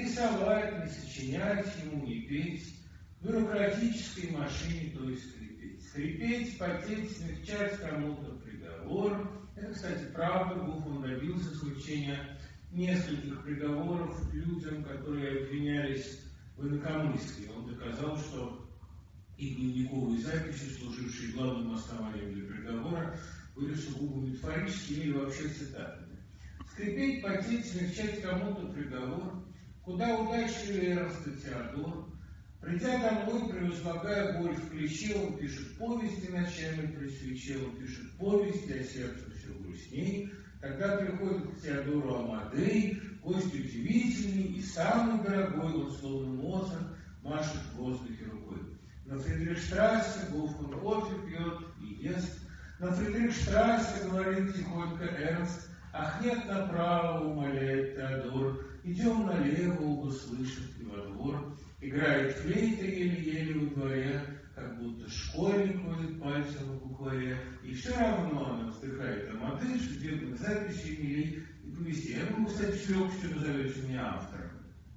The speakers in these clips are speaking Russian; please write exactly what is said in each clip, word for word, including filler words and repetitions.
рисовать, не сочинять ему, не петь, бюрократической машине, то есть скрипеть. Скрипеть, потеть, смягчать кому-то приговор. Это, кстати, правда. Гофман добился смягчения нескольких приговоров людям, которые обвинялись в инакомыслии. Он доказал, что и дневниковые записи, служившие главным основанием для приговора, были сугубо метафорическими или вообще цитатами. Скрипеть, потеть, смягчать кому-то приговор. Куда удачливее Эрнст и Теодор. Придя домой, превозмогая боль в плече, он пишет повести ночами при свече, он пишет повести, а сердце все грустней. Когда приходит к Теодору Амадей, гость удивительный и самый дорогой, он словно Моцарт машет в воздухе рукой. На Фридрихштрассе Гофман кофе пьет и ест. На Фридрихштрассе говорит тихонько Эрнст, ах нет, направо, умоляет Теодор, идем налево, оба слышат и во двор. Играет флейта еле-еле во дворе, как будто школьник водит пальцем в букваре. И все равно она вздыхает о модель, судебных записей, милей и повестей. Я могу, кстати, с легкостью назовете меня автором.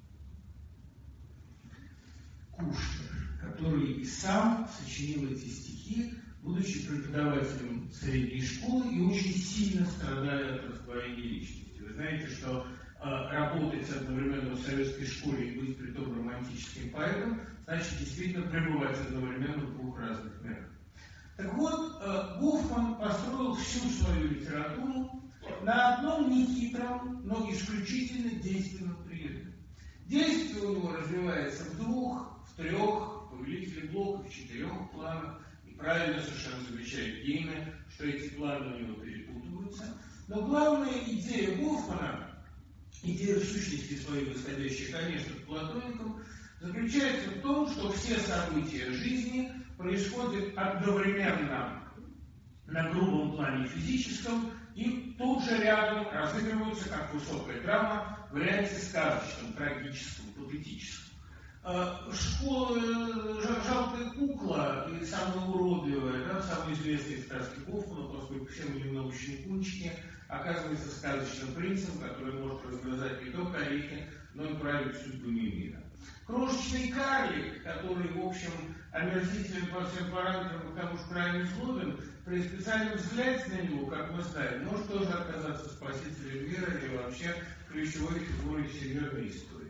Кушнер, который и сам сочинил эти стихи, будучи преподавателем средней школы и очень сильно страдая от раздвоения личности. Вы знаете, что работать одновременно в советской школе и быть при том романтическим поэтом, значит действительно пребывать одновременно в двух разных мирах. Так вот, Гофман построил всю свою литературу на одном нехитром, но исключительно действенном приеме. Действие у него развивается в двух, в трех, повелители Блока в четырех планах, и правильно совершенно замечает Гейне, что эти планы у него перепутываются. Но главная идея Гофмана, идея в сущности своей, восходящая, конечно, к платоникам, заключается в том, что все события жизни происходят одновременно на грубом плане физическом и тут же рядом разыгрываются как высокая драма в варианте сказочном, трагическом, патетическом. Школа, жалкая кукла и самая уродливая, да, самая известная из сказки Гофмана, поскольку все мы немного щенкунчики, оказывается сказочным принцем, который может разгрызать не только орехи, но и править судьбами мира. Крошечный карлик, который, в общем, омерзителен по всем параметрам, потому что крайне злобен, при специальном взгляде на него, как мы знаем, может тоже оказаться спасителем мира или вообще ключевой фигурой всемирной истории.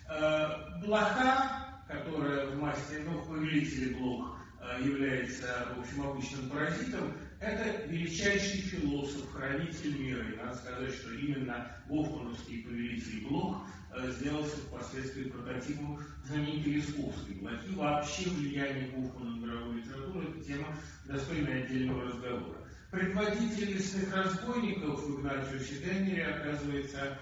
Блоха, которая в массе, ну, в повелителе Блох является, в общем, обычным паразитом, это величайший философ, хранитель мира. И надо сказать, что именно гофмановский повелитель Блох сделался впоследствии прототипом знаменитой Лесковской блохи. Вообще влияние Гофмана на мировую литературу – это тема, достойная отдельного разговора. Предводитель лесных разбойников Игнатиус Деннери оказывается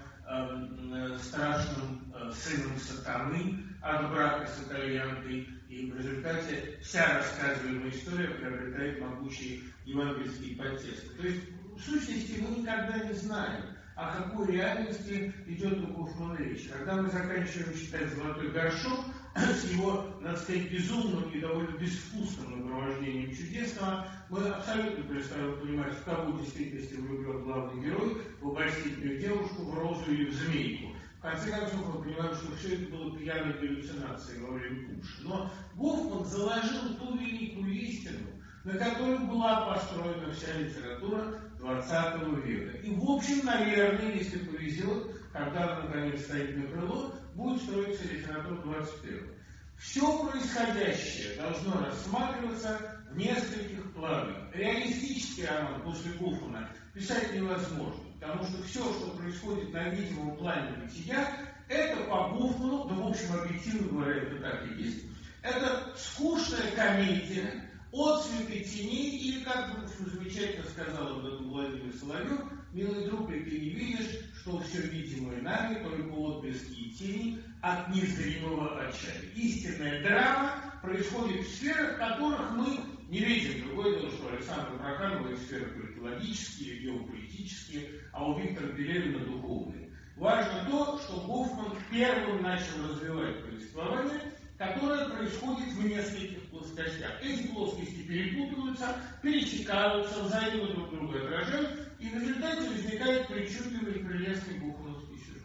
э, страшным э, сыном сатаны от брака с итальянкой, и в результате вся рассказываемая история приобретает могучий евангельский подтекст. То есть, в сущности, мы никогда не знаем, о какой реальности идет у Гофмана речь. Когда мы заканчиваем читать «Золотой горшок» с его, надо сказать, безумным и довольно безвкусным нагромождением чудесного, мы абсолютно перестаем понимать, в кого в действительности влюблен главный герой, в обольстительную девушку, в розу или в змейку. В конце концов, мы понимаем, что все это было пьяной галлюцинацией во время пуша. Но Гофман заложил ту великую истину, на которой была построена вся литература двадцатого века. И, в общем, наверное, если повезет, когда она, наконец, стоит на крыло, будет строиться литература двадцать первого. Все происходящее должно рассматриваться в нескольких планах. Реалистический роман после Гофмана писать невозможно, потому что все, что происходит на видимом плане бытия, это по Гофману, да, в общем, объективно говоря, это так и есть, это скучная комедия, отцветы теней, или, как бы замечательно сказал об этом Владимир Соловьев, милый друг, и ты не видишь, что все видимое нами, только отблески и тени от незримого очага. Истинная драма происходит в сферах, которых мы не видим. Другое дело, что Александра Проханова есть сферы политологические, геополитические, а у Виктора Пелевина духовные. Важно то, что Гофман первым начал развивать повествование, которое происходит в нескольких плоскостях. Эти плоскости перепутываются, пересекаются, взаимно друг друга отражают, и в результате возникает причудливый и прелестный гофмановский сюжет.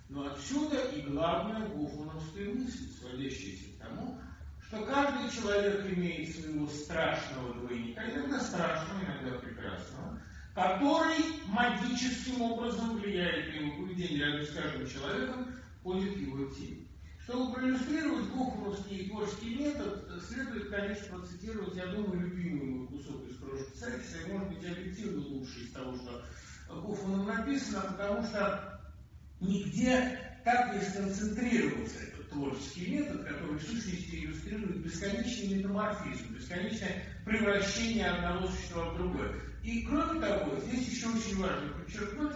Но отсюда и главная гофмановская мысль, сводящаяся к тому, что каждый человек имеет своего страшного двойника, иногда страшного, иногда прекрасного, который магическим образом влияет на его поведение. Рядом с каждым человеком ходит его тень. Чтобы проиллюстрировать гофмановский творческий метод, следует, конечно, процитировать, я думаю, любимый мой кусок из «Крошки Царевича», и, может быть, объективно лучше из того, что Гофманом написано, потому что нигде так не сконцентрировался этот творческий метод, который в сущности иллюстрирует бесконечный метаморфизм, бесконечное превращение одного существа в другое. И кроме того, здесь еще очень важно подчеркнуть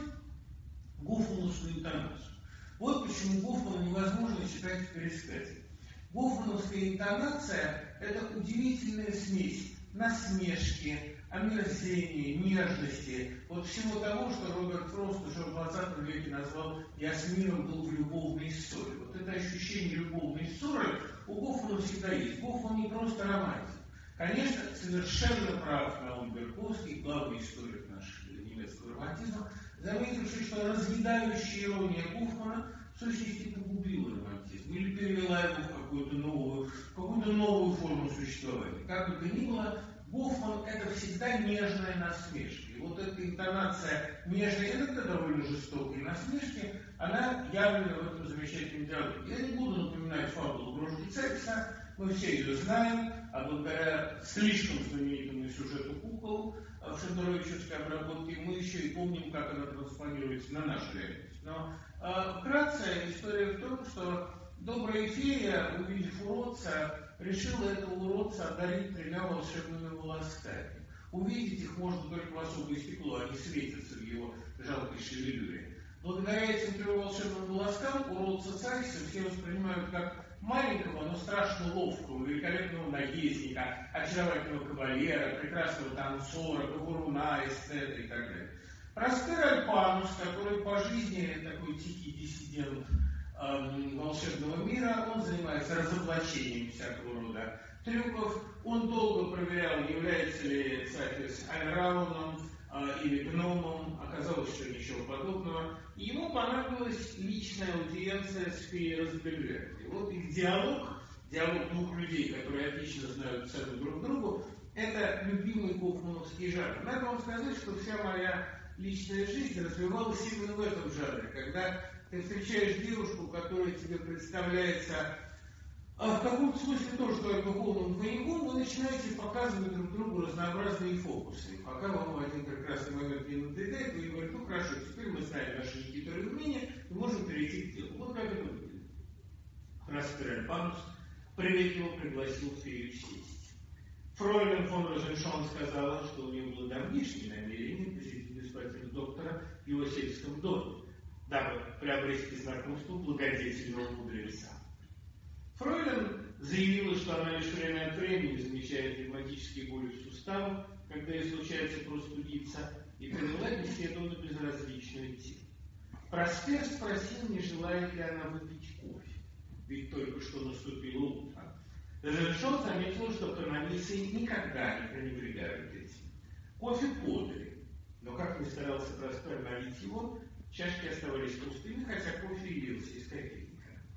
гофмановскую интонацию. Вот почему Гофмана невозможно читать в пересказе. Гофмановская интонация – это удивительная смесь насмешки, омерзения, нежности, вот всего того, что Роберт Фрост уже в двадцатом веке назвал «Ясмином был в любовной ссоре». Вот это ощущение любовной ссоры у Гофмана всегда есть. Гофман не просто романтик. Конечно, совершенно прав Наум Берковский, главный историк нашего немецкого романтизма, заметивший, что разъедающая ирония Гофмана в сущности погубила романтизм или перевела его в какую-то новую, какую-то новую форму существования. Как бы то ни было, Гофман – это всегда нежная насмешка. И вот эта интонация нежной, иногда довольно жестокой насмешки, она явлена в этом замечательном диалоге. Я не буду напоминать фабулу «Крошки Царевича», мы все ее знаем, а благодаря слишком знаменитому сюжету «Кукол» в шендеровичевской обработке мы еще и помним, как она транспонируется на нашу реальность. Но э, вкратце история в том, что добрая фея, увидев уродца, решила этого уродца одарить тремя волшебными волосками. Увидеть их можно только в особое стекло, они светятся в его жалкой шевелюре. Благодаря этим трем волшебным волоскам уродца Царевича все воспринимают как маленького, но страшно ловкого, великолепного наездника, очаровательного кавалера, прекрасного танцора, говоруна, эстета и так далее. Проспер Альпанус, который по жизни такой тихий диссидент э, волшебного мира, он занимается разоблачением всякого рода трюков. Он долго проверял, является ли Царевич Альрауном э, или гномом. Оказалось, что ничего подобного. И ему понадобилась личная аудиенция с феей Разбельверти. Вот их диалог, диалог двух людей, которые отлично знают цену друг другу, это любимый гофмановский жанр. Надо вам сказать, что вся моя личная жизнь развивалась именно в этом жанре, когда ты встречаешь девушку, которая тебе представляется а в каком-то смысле тоже твоим духовным двойником, вы начинаете показывать друг другу разнообразные фокусы. Пока вам в один прекрасный момент не надоедает, вы говорите: ну хорошо, теперь мы знаем наши некоторые умения, мы можем перейти к делу. Вот как это выглядит. Проспер Альпанус приветливо пригласил фею сесть. Фройлен фон Розеншон сказала, что у нее было давнишнее намерение посетить господина доктора в его сельском доме, дабы приобрести знакомство благодетельного мудреца. Фройлен заявила, что она лишь время от времени замечает ревматические боли в суставах, когда ей случается простудиться, и привела беседу на безразличную тему. Проспер спросил, не желает ли она выпить кофе, ведь только что наступило утро. Розеншон заметил, что канонисты никогда не пренебрегают этим. Кофе подали, но как ни старался Проспер налить его, чашки оставались пустыми, хотя кофе и лился из кофейника.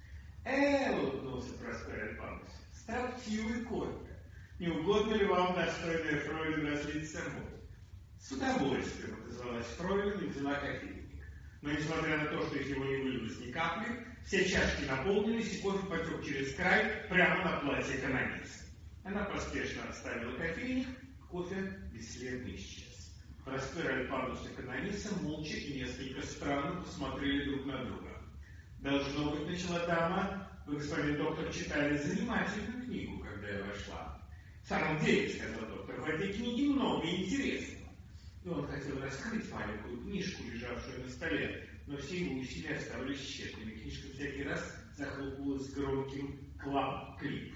«Э, — улыбнулся Проспер Альпанус, — строптивый кофе. Не угодно ли вам, достойная Фройлен, разлить самой?» «С удовольствием», — отозвалась Фройлен и взяла кофейник. Но, несмотря на то, что из него не вылилось ни капли, все чашки наполнились, и кофе потек через край прямо на платье каноницы. Она поспешно отставила кофейник, кофе бесследно исчез. Проспер Альпанус и каноница молча и несколько странно посмотрели друг на друга. «Должно быть, — начала дама, — вы, господин доктор, читали занимательную книгу, когда я вошла». «В самом деле, — сказал доктор, — в этой книге много интересного». И он хотел раскрыть маленькую книжку, лежавшую на столе, но все его усилия оставались тщетными. Книжка всякий раз захлопывалась с громким клап-клип.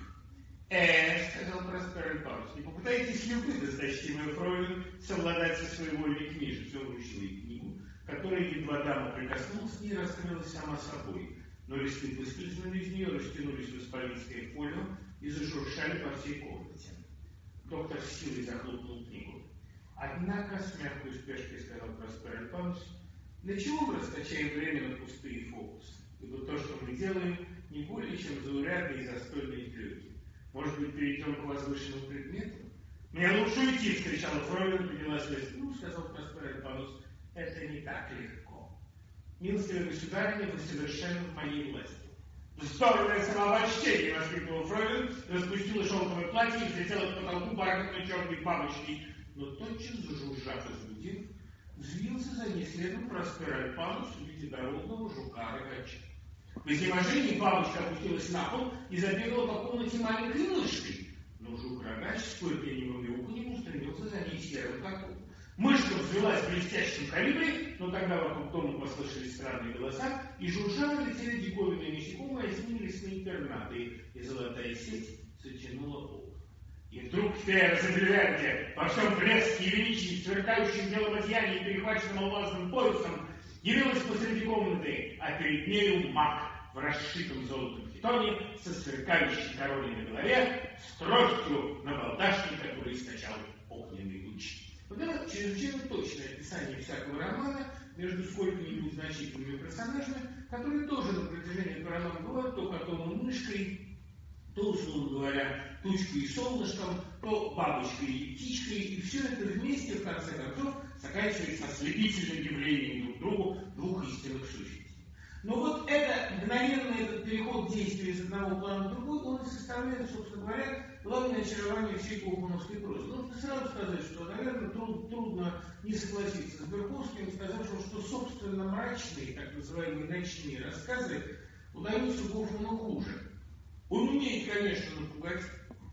«Э, — сказал Проспер Альпанус, — не попытаетесь ли вы, досточтимая Фройлен, совладать со своевольной книжицей?» Он вручил ей книгу, которая, едва дама прикоснулась к ней, раскрылась сама собой, но листы выскользнули из нее, растянулись в исполинское фолио и зашуршали по всей комнате. Доктор с силой захлопнул книгу. «Однако, — с мягкой успешкой сказал Проспер Альпанус, — для чего мы расточаем время на пустые фокусы? делаем не более чем заурядные застольные трюки. Может быть, перейдем к возвышенному предмету? «Мне лучше уйти!» — вскричала фройлен, поднялась вверх. «Ну, — сказал Проспер Альпанус, — это не так легко. Милостивая государиня, вы совершенно в моей власти». «Вздорное самообольщение!» — воскликнула фройлен, распустила шелковое платье и взлетела к потолку бархатной черной бабочки. Но тотчас, зажужжав и разбудив, взвился за ней следом Проспер Альпанус в виде дородного жука-рогача. В изнеможении бабочка опустилась на пол и забегала по комнате маленькой мышкой. Но жук-рогач с кое-каким мяуканьем устремился за ней серым котом. Мышка взвелась в блестящем калибре, но тогда вокруг дома послышались странные голоса, и жужжа летели диковинные насекомые, а с ними лесные пернатые, и золотая сеть затянула пол. И вдруг фея Забельверде, во всем блеске и величии, сверкающим белым одеянием, перехваченным алмазным поясом, явилась посреди комнаты, а перед нею маг в расшитом золотом хитоне со сверкающей короной на голове, с тростью на балдашке, который источал огненный луч. Вот это чрезвычайно точное описание всякого романа между сколько-нибудь значительными персонажами, которые тоже на протяжении этого романа бывают то котом и мышкой, то, условно говоря, тучкой и солнышком, то бабочкой и птичкой, и все это вместе, в конце концов, заканчивается ослепительным явлением друг другу двух истинных сущностей. Но вот это мгновенный этот переход действия из одного плана в другой, он и составляет, собственно говоря, главное очарование всей гофмановской прозы. Нужно сразу сказать, что, наверное, труд, трудно не согласиться с Берковским, сказавшим, что, собственно, мрачные, так называемые ночные рассказы удаются Гофману хуже. Он умеет, конечно, напугать.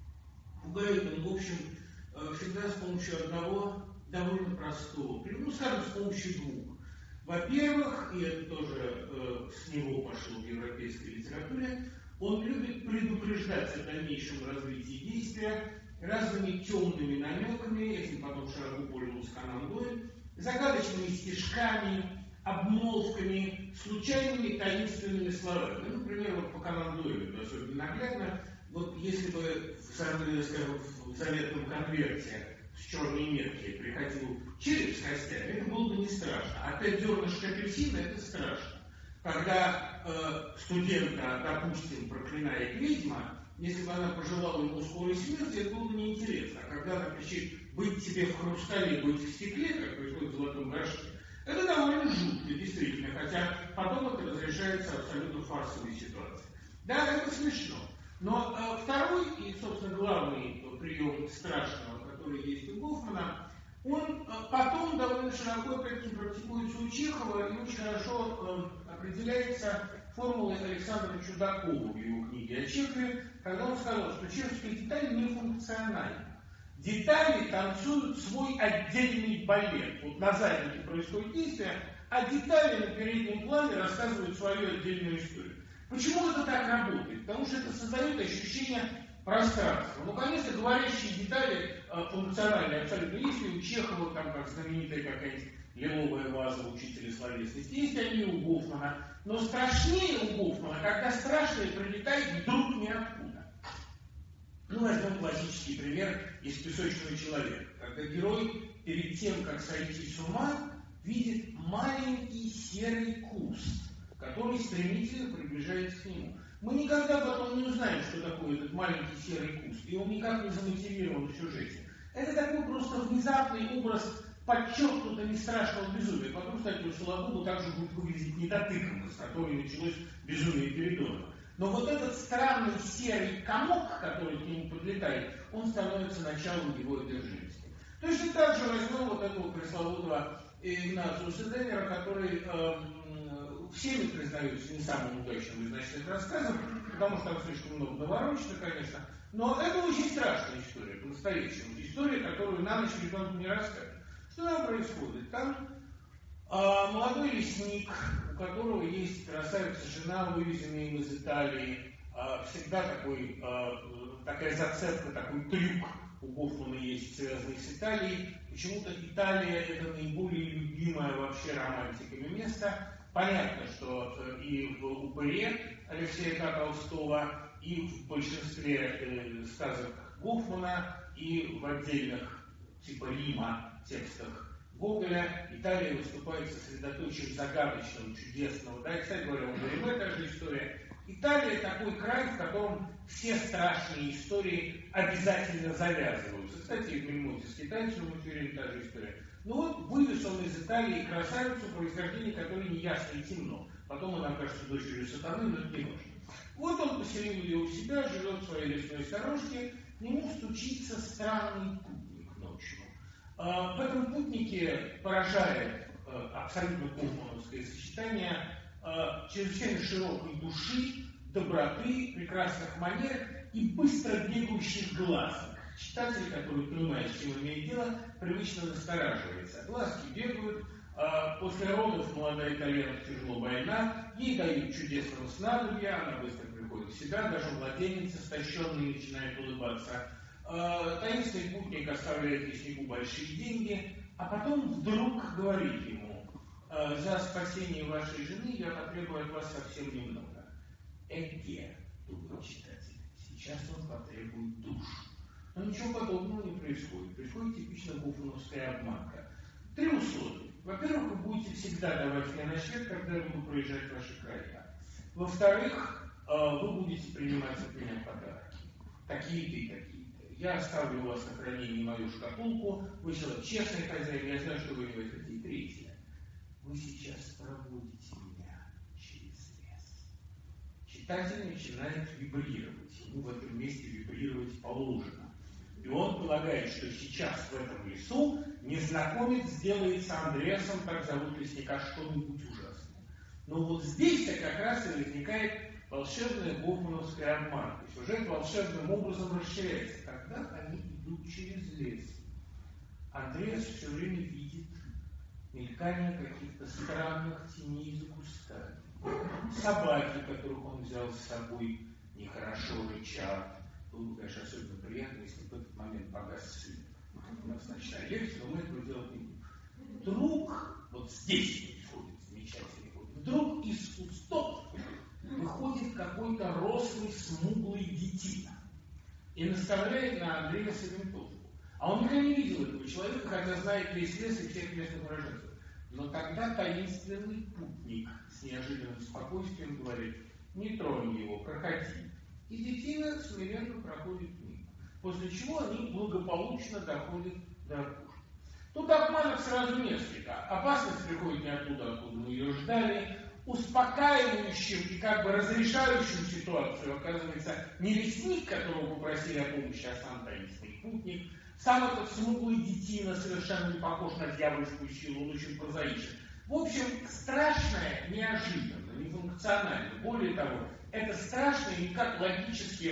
Пугает он, в общем, всегда с помощью одного довольно простого, ну, скажем, с помощью двух. Во-первых, и это тоже э, с него пошло в европейской литературе, он любит предупреждать о дальнейшем развитии действия разными темными намеками, этим потом широко пользовался Конан Дойль, загадочными стишками, обмолвками, случайными таинственными словами. Ну, например, вот по Конану Дойлю это особенно наглядно. Вот если бы, скажем, в заветном конверте с черной метки приходил череп с костями, это было бы не страшно. А пять зернышек апельсина — это страшно. Когда э, студента, допустим, проклинает ведьма, если бы она пожелала ему скорой смерти, это было бы неинтересно. А когда она кричит «быть тебе в хрустале, быть в стекле», как происходит в «Золотом горшке», это довольно жутко, действительно, хотя потом это разрешается абсолютно фарсовой ситуацией. Да, это смешно. Но э, второй и, собственно, главный прием страшного, который есть у Гофмана, он э, потом довольно широко опять-таки практикуется у Чехова и очень хорошо э, определяется формулой Александра Чудакова в его книге о Чехове, когда он сказал, что чеховская деталь не функциональна. Детали танцуют свой отдельный балет. Вот на заднике происходит действие, а детали на переднем плане рассказывают свою отдельную историю. Почему это так работает? Потому что это создает ощущение пространства. Ну, конечно, говорящие детали э, функциональные абсолютно есть, и у Чехова, там, как знаменитая какая-нибудь лиловая ваза учителя словесности, есть они у Гофмана. Но страшнее у Гофмана, когда страшное прилетает вдруг ниоткуда. Ну, возьмем классический пример из «Песочного человека», когда герой перед тем, как сойти с ума, видит маленький серый куст, который стремительно приближается к нему. Мы никогда потом не узнаем, что такое этот маленький серый куст, и он никак не замотивирован в сюжете. Это такой просто внезапный образ подчеркнуто не страшного безумия. Потом, кстати, у Сологуба также будет выглядеть недотыканно, с которой началось безумие Передонова. Но вот этот странный серый комок, который к нему подлетает, он становится началом его одержимости. Точно так же возьмем вот этого пресловутого Игнациуса Деннера, который э, всеми признаются не самым удачным из ночных рассказов, потому что там слишком много наворочено, конечно. Но это очень страшная история, по-настоящему. История, которую на ночь ребенку не расскажет. Что там происходит? Там а, молодой лесник, у которого есть красавица-жена, вывезенная им из Италии, а, всегда такой, а, такая зацепка, такой трюк у Гофмана есть, связанный с Италией. Почему-то Италия — это наиболее любимое вообще романтиками место. Понятно, что и в «Упыре» Алексея К. Толстого, и в большинстве э, сказок Гофмана, и в отдельных типа Рима текстах Гоголя Италия выступает сосредоточием загадочного, чудесного. Да, и, кстати говоря, у Гриме та же история. Италия такой край, в котором все страшные истории обязательно завязываются. Кстати, в Мельмоте с китайцем в фильме та же история. Ну вот вывез он из Италии красавицу, происхождение которой неясно и темно. Потом она окажется дочерью сатаны, но это не важно. Вот он поселил ее у себя, живет в своей лесной сторожке, к нему стучится странный путник ночью. В этом путнике поражает абсолютно гофмановское сочетание чрезвычайно широкой души, доброты, прекрасных манер и быстро бегающих глаз. Читатель, который понимает, с чем имеет дело, привычно настораживается. Глазки бегают, после родов молодая итальянка тяжело больна, ей дают чудесного снадобья, она быстро приходит в себя, даже младенец истощенный начинает улыбаться. Таинственный путник оставляет леснику большие деньги, а потом вдруг говорит ему: за спасение вашей жены я потребую от вас совсем немного. Эге, думает читатель, сейчас он потребует душу. Но ничего подобного не происходит. Происходит типично гофмановская обманка. Три условия. Во-первых, вы будете всегда давать мне ночлег, когда я буду проезжать ваши края. Во-вторых, вы будете принимать от меня подарки. Такие-то и такие-то. Я оставлю у вас на хранение мою шкатулку. Вы человек честный хозяин, я знаю, что вы не хотите. И третье. Вы сейчас проводите меня через лес. Читатель начинает вибрировать. Ему в этом месте вибрировать положено. И он полагает, что сейчас в этом лесу незнакомец сделается Андреасом, так зовут лесника, что-нибудь ужасное. Но вот здесь-то как раз и возникает волшебная гофмановская обманка. Сюжет волшебным образом расширяется. Когда они идут через лес, Андреас все время видит мелькание каких-то странных теней за кустами. Собаки, которых он взял с собой, нехорошо рычат. Было бы, конечно, особенно приятно, если бы в этот момент погас свет. У нас ночная лекция, но мы этого делать не будем. Вдруг, вот здесь происходит замечательный ход, вдруг из кустов выходит какой-то рослый, смуглый детина и наставляет на Андреаса винтовку. А он никогда не видел этого человека, хотя знает весь лес и всех местных уроженцев. Но тогда таинственный путник с неожиданным спокойствием говорит: не тронь его, проходи. И детина смиренно проходит мимо. После чего они благополучно доходят до опушки. Тут обманов сразу несколько. Опасность приходит не оттуда, откуда мы ее ждали. Успокаивающим и как бы разрешающим ситуацию оказывается не лесник, которого попросили о помощи, а сам таинственный путник. Сам этот смуглый детина совершенно не похож на дьявольскую силу, он очень прозаичен. В общем, страшное неожиданно, нефункционально. Более того, это страшное никак логически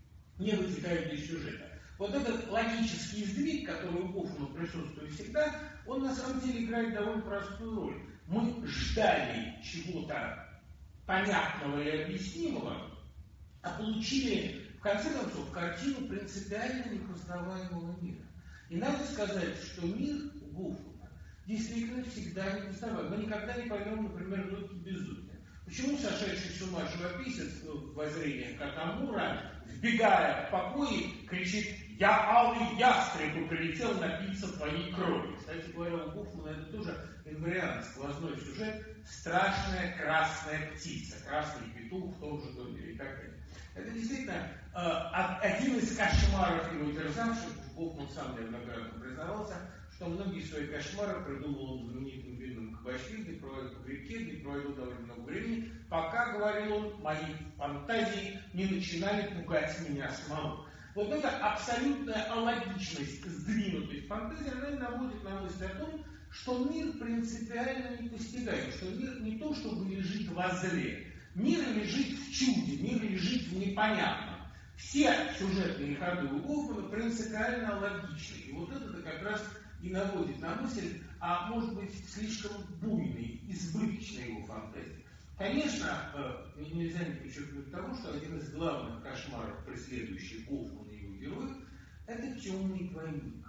не вытекает из сюжета. Вот этот логический сдвиг, который у Гофмана присутствует всегда, он на самом деле играет довольно простую роль. Мы ждали чего-то понятного и объяснимого, а получили, в конце концов, картину принципиально непознаваемого мира. И надо сказать, что мир у Гофмана действительно всегда непознаваем. Мы никогда не поймем, например, логики безумия. Почему сошедший с ума живописец в воззрениях Катамура, вбегая в покои, кричит: «Я алый ястреб и прилетел напиться твоей крови». Кстати говоря, у Гофмана это тоже инвариант, сквозной сюжет: страшная красная птица, красный петух в том же доме и так далее. Это действительно э, один из кошмаров его терзавших. Гофман сам неоднократно признавался, что многие свои кошмары придумал он знаменитым винным кабачке, где проводил по реке, где проводил довольно много времени, пока, говорил он, мои фантазии не начинали пугать меня самого. Вот эта абсолютная алогичность сдвинутой фантазии, она наводит на мысль о том, что мир принципиально не постигаем, что мир не то, чтобы лежит возле. Мир лежит в чуде, мир лежит в непонятном. Все сюжетные ходы у Гофмана принципиально логичны. И вот это как раз и наводит на мысль о, может быть, слишком буйной, избыточной его фантазии. Конечно, нельзя не подчеркнуть того, что один из главных кошмаров, преследующих Гофмана и его героев, это темный двойник.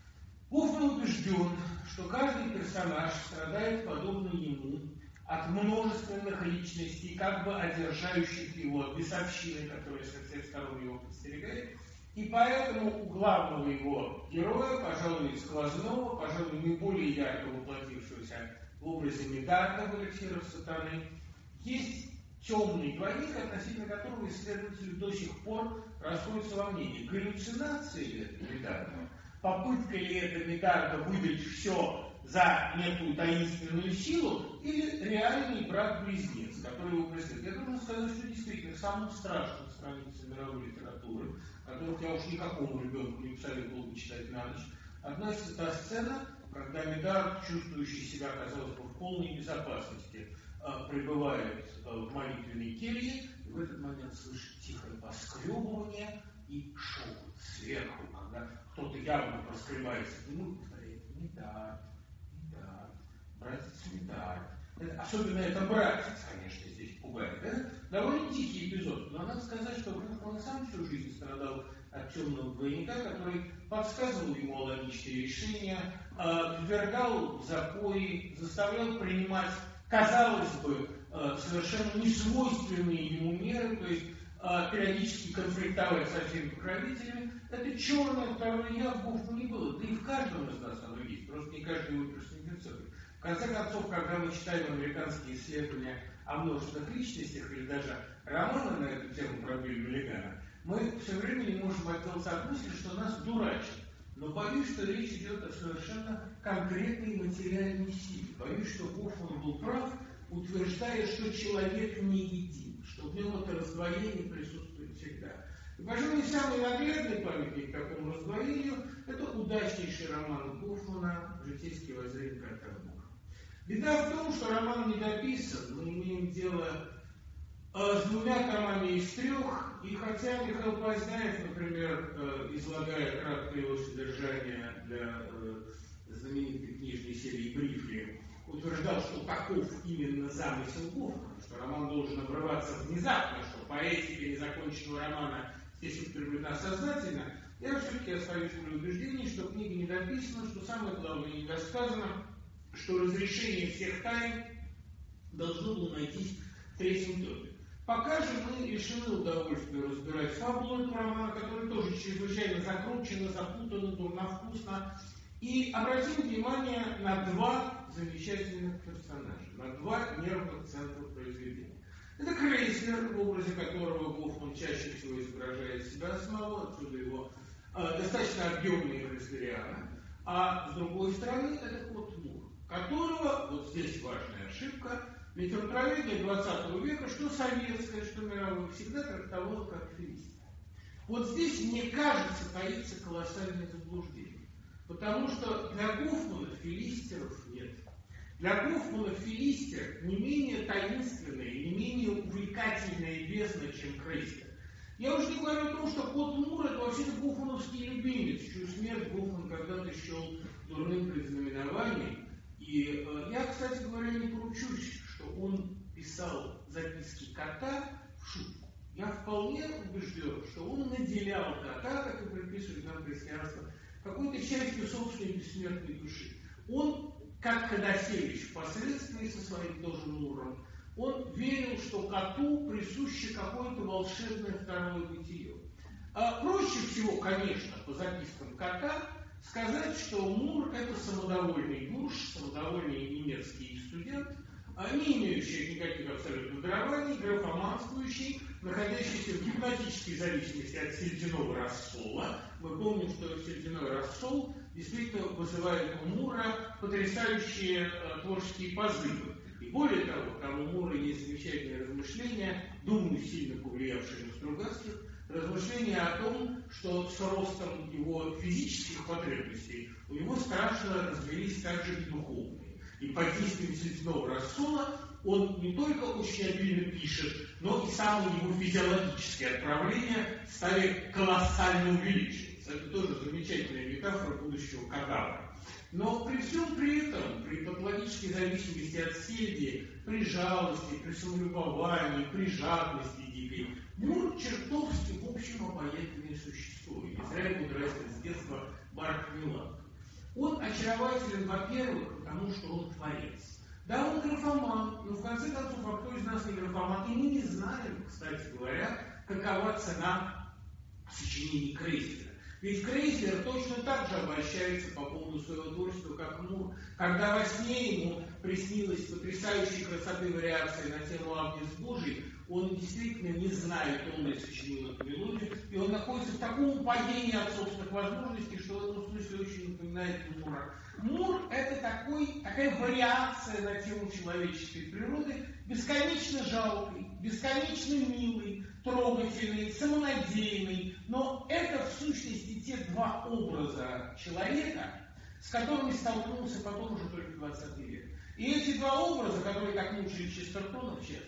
Гофман убежден, что каждый персонаж страдает подобно ему от множественных личностей, как бы одержающих его от бесовщины, которая со всех сторон его подстерегает. И поэтому у главного его героя, пожалуй, сквозного, пожалуй, наиболее ярко воплотившегося в образе Медарда в «Эликсирах сатаны», есть темный двойник, относительно которого исследователи до сих пор расходятся во мнении. Галлюцинация ли это Медарда? Попытка ли это Медарда выдать все за некую таинственную силу, или реальный брат-близнец, который его преследует? Я должен сказать, что действительно самым страшным страницей мировой литературы, которых я уж никакому ребенку не посоветовал бы читать на ночь, относится та сцена, когда Медард, чувствующий себя, казалось бы, в полной безопасности, пребывает в молитвенной келье, и в этот момент слышит тихое поскребывание и шепот сверху, когда кто-то явно проскребается к нему и повторяет: Медард, Медард, братец Медард. Это, особенно это братец, конечно, здесь пугает. Да? Довольно тихий эпизод, но надо сказать, что он сам всю жизнь страдал от темного двойника, который подсказывал ему логичные решения, ввергал в запои, заставлял принимать, казалось бы, совершенно несвойственные ему меры, то есть периодически конфликтовать со всеми покровителями. Это черное второе я в Гофмане было, да и в каждом из нас оно есть, просто не каждый его персонифицирует. В конце концов, когда мы читаем американские исследования о множественных личностях или даже романы на эту тему про Билли Миллигана, мы все время не можем отделаться от мысли, что нас дурачат. Но боюсь, что речь идет о совершенно конкретной материальной силе. Боюсь, что Гофман был прав, утверждая, что человек не един, что в нем это раздвоение присутствует всегда. И, пожалуй, самый наглядный памятник такому раздвоению – это удачнейший роман Гофмана «Житейские воззрения Карта Бога». Беда в том, что роман не дописан, мы имеем дело с двумя томами из трех, и хотя Михаил Поздняев, например, излагая краткое его содержание для знаменитой книжной серии «Брифли», утверждал, что таков именно замысел Гофмана, что роман должен обрываться внезапно, что поэтика незаконченного романа здесь употреблена сознательно, я все-таки остаюсь при убеждении, что книга не дописана, что самое главное не досказано, что разрешение всех тайн должно было найтись в третьем томе. Пока же мы лишены удовольствия разбирать фабулу этого романа, который тоже чрезвычайно закручено, запутано, дурновкусно. И обратим внимание на два замечательных персонажа, на два нервных центра произведения. Это Крейслер, в образе которого Гофман чаще всего изображает себя самого, отсюда его э, достаточно объемные Крейслерианы. А с другой стороны, это Кот Мур, которого, вот здесь важная ошибка, литературоведение двадцатого века, что советское, что мировое, всегда трактовало как филистер. Вот здесь, мне кажется, таится колоссальное заблуждение. Потому что для Гофмана филистеров нет. Для Гофмана филистер не менее таинственная, не менее увлекательная бездна, чем Крейслер. Я уже не говорю о том, что Кот Мур — это вообще-то гофмановский любимец, чью смерть Гофман когда-то счел дурным предзнаменованием. И э, я, кстати говоря, не поручусь, что он писал записки кота в шутку. Я вполне убежден, что он наделял кота, как и приписывает нам христианство, какой-то частью собственной бессмертной души. Он, как Ходосевич впоследствии со своим тоже Муром, он верил, что коту присуще какое-то волшебное второе бытие. А проще всего, конечно, по запискам кота, сказать, что Мур – это самодовольный бурж, самодовольный немецкий студент, не имеющий никаких абсолютно дарований, графоманствующий, находящийся в гипнотической зависимости от сельдяного рассола. Мы помним, что сельдяной рассол действительно вызывает у Мура потрясающие э, творческие позывы. И более того, там у Мура есть замечательные размышления, думаю, сильно повлиявшие на Стругацких, размышления о том, что с ростом его физических потребностей у него страшно развелись также и духовные. И под действием сельдяного рассола он не только очень обильно пишет, но и самые его физиологические отправления стали колоссально увеличиваться. Это тоже замечательная метафора будущего кадавра. Но при всем при этом, при патологической зависимости от сельди, при жалости, при самолюбовании, при жадности дикой, Мур чертовски, в общем, обаятельное существо. И не зря ему нравится с детства Марк Милан. Он очарователен, во-первых, потому что он творец. Да, он графоман, но в конце концов, а кто из нас не графоман? И мы не знаем, кстати говоря, какова цена сочинений Крейслера. Ведь Крейслер точно так же обольщается по поводу своего творчества, как Мур, когда во сне ему приснилась потрясающей красоты вариация на тему «Агнец Божий», он действительно не знает, он не сочинил эту мелодию, и он находится в таком упадении от собственных возможностей, что в этом смысле очень напоминает Мура. Мур – это такой, такая вариация на тему человеческой природы, бесконечно жалкой, бесконечно милый, трогательный, самонадеянный, но это в сущности те два образа человека, с которыми столкнулся потом уже только двадцатый век. И эти два образа, которые так мучили Честертона, в частности,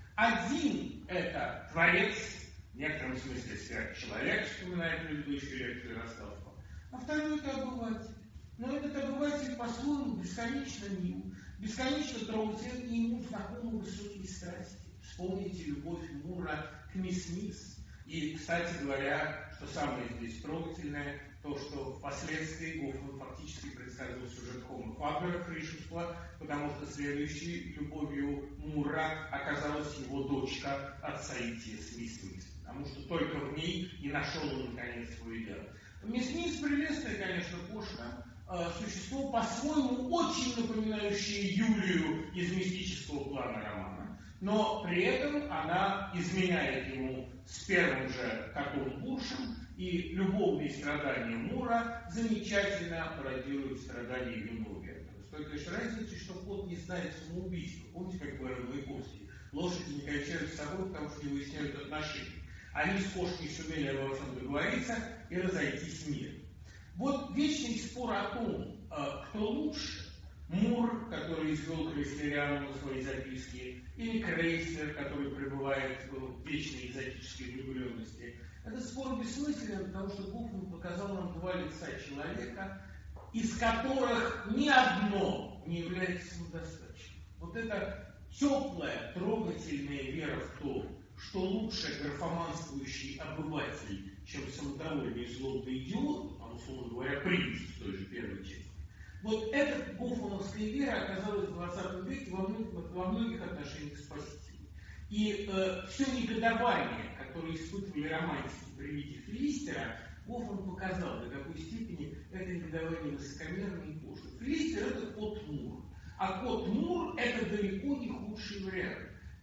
один – это творец, в некотором смысле сверхчеловек, вспоминает предыдущую лекцию Ростовского, а второй – это обыватель. Но этот обыватель по-своему бесконечно мил, бесконечно трогателен, и ему знакомы высокие страсти. Вспомните любовь Мура к мисс Мисс. И, кстати говоря, что самое здесь трогательное, то, что впоследствии Гофман фактически предсказывал сюжет Хома Фабера Фришевства, потому что следующей любовью Мура оказалась его дочка от Саити с мисс Мисс, потому что только в ней и нашел он наконец свой идеал. Мисс Мисс прелестная, конечно, кошка, существо по-своему очень напоминающее Юлию из мистического плана романа, но при этом она изменяет ему с первым же котом Буршем, и любовные страдания Мура замечательно пародируют страдания юного Вертера. Стоит лишь разница, что кот не знает самоубийства. Помните, как говорил Маяковский? Лошади не кончают с собой, потому что не выясняют отношения. Они с кошкой сумели обо всем договориться и разойтись в мир. Вот вечный спор о том, кто лучше, Мур, который извел Крейслериану свои записки, или Крейслер, который пребывает в вечной экзотической влюбленности, этот спор бессмысленен, потому что Гофман показал нам два лица человека, из которых ни одно не является самодостаточным. Вот эта теплая, трогательная вера в то, что лучше графоманствующий обыватель, чем самодовольный и злобный идиот, а условно говоря, принц в той же первой части. Вот эта гофмановская вера оказалась в двадцатом веке во многих, во многих отношениях спасительной. И э, все негодование, которое испытывали романтики при виде Филистера, Гофман показал, до какой степени это негодование высокомерно и пошло. Филистер – это кот Мур. А кот Мур – это далеко не худший вариант.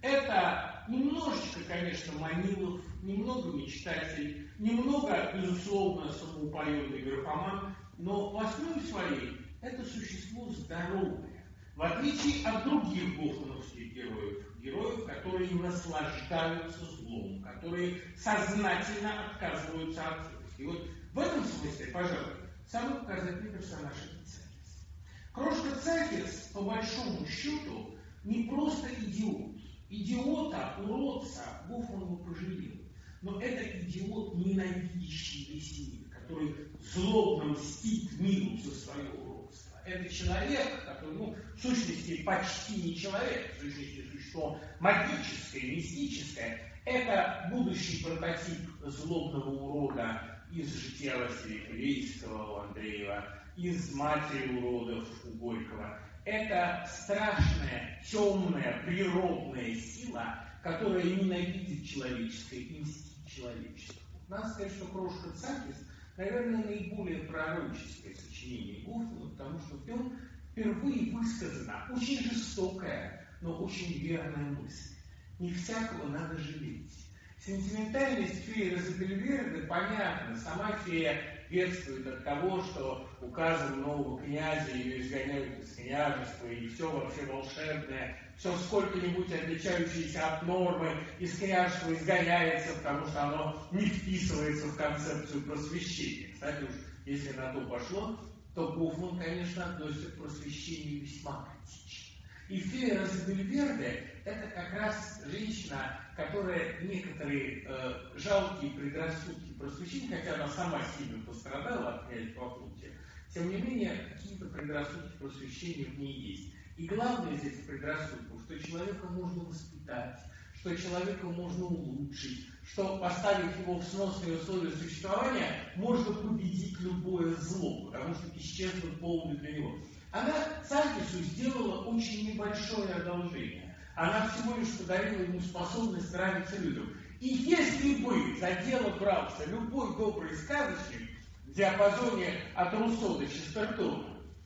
Это немножечко, конечно, Манилов, немного мечтатель, немного, безусловно, самоупоенный графоман, но в основе своей это существо здоровое, в отличие от других гофмановских героев, героев, которые наслаждаются злом, которые сознательно отказываются от злости. И вот в этом смысле, пожалуй, самый показательный персонаж – это Цахис. Крошка Цахис, по большому счету, не просто идиот. Идиота, уродца Гофман его пожалел. Но это идиот, ненавидящий весь мир, который злобно мстит миру за свое уродство. Это человек, который, ну, в сущности, почти не человек, в сущности, существо магическое, мистическое. Это будущий прототип злобного урода из жития Василия Филейского у Андреева, из матери уродов у Горького. Это страшная, темная, природная сила, которая ненавидит человеческое и мстит человечество. Надо сказать, что «Крошка Цахис», наверное, наиболее пророческое сочинение Гофмана, потому что в нем впервые высказана очень жестокая, но очень верная мысль. Не всякого надо жалеть. Сентиментальность феи Розенбельверда понятна. Сама фея бедствует от того, что указом нового князя ее изгоняют из княжества, и все вообще волшебное, все сколько-нибудь отличающееся от нормы из княжества изгоняется, потому что оно не вписывается в концепцию просвещения. Кстати уж, если на то пошло, то Гофман, конечно, относится к просвещению весьма критично. И фея Розенбельверде – это как раз женщина, которая некоторые э, жалкие предрассудки просвещения, хотя она сама сильно пострадала от князя Пафнутия, тем не менее, какие-то предрассудки просвещения в ней есть. И главное из этих предрассудков, что человека можно воспитать, что человека можно улучшить, что, поставив его в сносные условия существования, можно победить любое зло, потому что исчезнут поводы для него. Она Цахису сделала очень небольшое одолжение. Она всего лишь подарила ему способность нравиться людям. И если бы за дело брался любой добрый сказочник в диапазоне от Руссо до Честертона,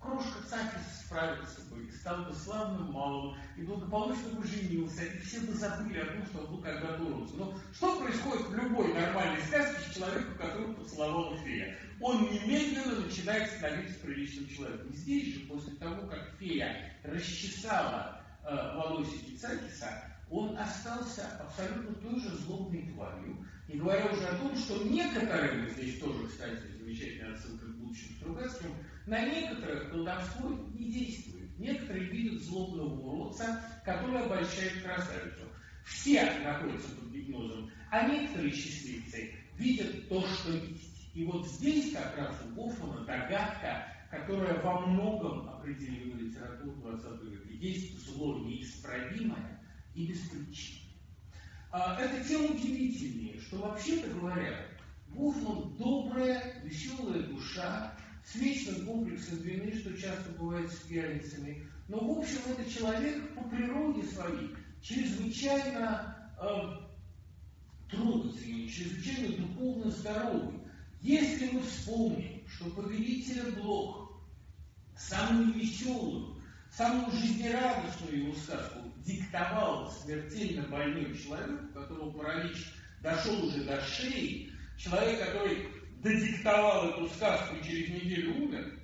крошка Цафис справился бы, и стал бы славным малым, и благополучно бы женился, и все бы забыли о том, что он был когда-то уродцем. Но что происходит в любой нормальной сказке с человеком, которого поцеловала фея? Он немедленно начинает становиться приличным человеком. И здесь же, после того, как фея расчесала э, волосики Цафиса, он остался абсолютно той же злобной тварью. Не говоря уже о том, что некоторые, здесь тоже, кстати, замечательная отсылка к будущему Стругацким, на некоторых колдовство не действует. Некоторые видят злобного уродца, который обольщает красавицу. Все находятся под гипнозом, а некоторые счастливцы видят то, что есть. И вот здесь как раз у Гофмана догадка, которая во многом определила литературу двадцатого века. Есть зло неисправимое и беспричинное. Это тем удивительнее, что, вообще-то говоря, Гофман добрая, веселая душа, с вечным комплексом вины, что часто бывает с пьяницами. Но, в общем, это человек по природе своей чрезвычайно э, трогательный, чрезвычайно духовно здоровый. Если мы вспомним, что повелителя Блох, самую веселую, самую жизнерадостную его сказку диктовал смертельно больной человек, у которого паралич дошел уже до шеи, человек, который додиктовал эту сказку и через неделю умер,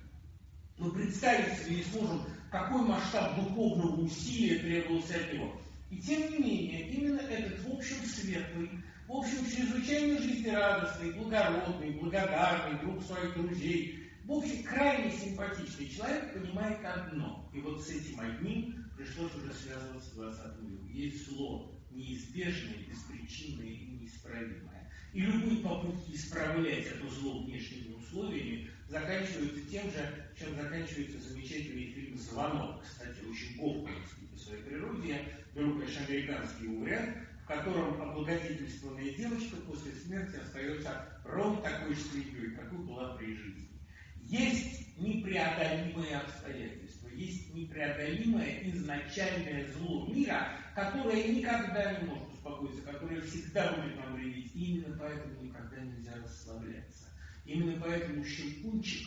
мы представить себе не сможем, какой масштаб духовного усилия требовался от него. И тем не менее, именно этот, в общем, светлый, в общем, чрезвычайно жизнерадостный, благородный, благодарный друг своих друзей, в общем, крайне симпатичный человек понимает одно. И вот с этим одним пришлось уже связываться с двадцатым веком. Есть зло неизбежное, беспричинное и неисправимое. И любые попытки исправлять это зло внешними условиями заканчиваются тем же, чем заканчивается замечательный фильм «Звонок». Кстати, очень гофмановский по своей природе, беру, конечно, американский вариант, в котором облагодетельствованная девочка после смерти остается ровно такой же свиньей, какой была при жизни. Есть непреодолимые обстоятельства, есть непреодолимое изначальное зло мира, которое никогда не может успокоиться, которое всегда будет нам вредить. И именно поэтому никогда нельзя расслабляться. Именно поэтому Щелкунчик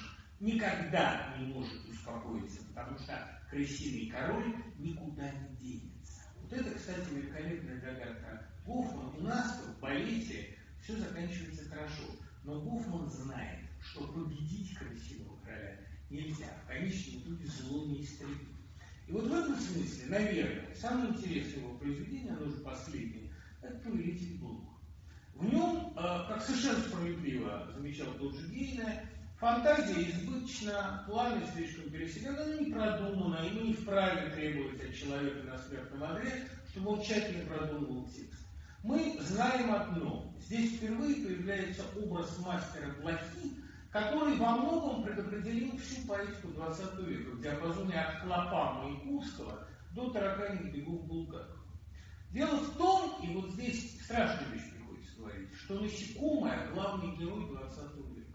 никогда не может успокоиться, потому что крысиный король никуда не денется. Вот это, кстати, великолепная догадка Гофмана. У нас в балете все заканчивается хорошо, но Гофман знает, что победить крысиного короля нельзя. В конечном итоге зло неистребимо. И вот в этом смысле, наверное, самое интересное его произведение, оно уже последнее, это «Повелитель Блох». В нем, как совершенно справедливо замечал тот же Гейне, фантазия избыточна, планы слишком переселены, она не продумана, и мы не вправе требовать от человека на смертном одре, чтобы он тщательно продумывал текст. Мы знаем одно. Здесь впервые появляется образ мастера Блохи, который во многом предопределил всю поэтику двадцатого века в диапазоне от клопа Маяковского до тараканьих бегов Булгакова. Дело в том, и вот здесь страшную вещь приходится говорить, что насекомое – главный герой двадцатого века.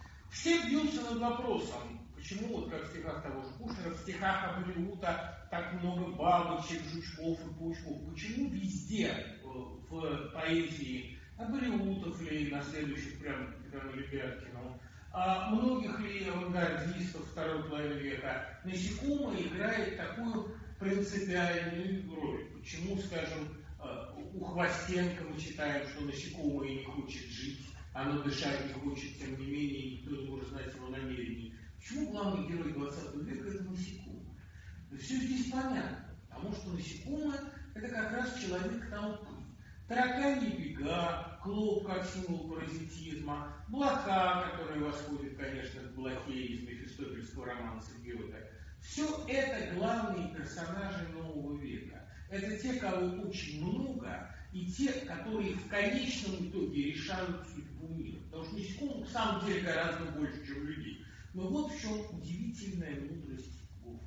Все бьются над вопросом, почему, вот как в стихах того же Пушкина, в стихах Аболиута так много бабочек, жучков и паучков. Почему везде в поэзии Аболиутов ли, на следующих прям Петру Лебяткину, а многих ли авангардистов второй половины века насекомое играет такую принципиальную роль? Почему, скажем, у Хвостенко мы читаем, что насекомое не хочет жить, оно дышать не хочет, тем не менее, никто не может знать его намерений. Почему главный герой двадцатого века это насекомое? Да все здесь понятно, потому что насекомое это как раз человек толпы. Тараканьи бега, клоп как символ паразитизма, блоха, который восходит, конечно, к блохе из мефистофельского романса Гёте. Все это главные персонажи нового века. Это те, кого очень много, и те, которые в конечном итоге решают судьбу мира. Потому что насекомых в самом деле гораздо больше, чем людей. Но вот в чем удивительная мудрость Гофмана.